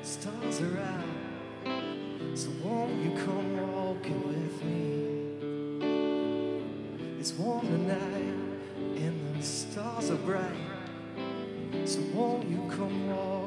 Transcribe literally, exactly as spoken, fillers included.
stars are out, so won't you come walking with me? It's warm tonight and the stars are bright, so won't you come walking